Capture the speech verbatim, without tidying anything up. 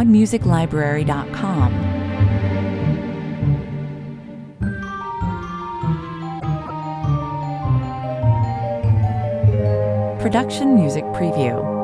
cloud music library dot com. Production Music Preview.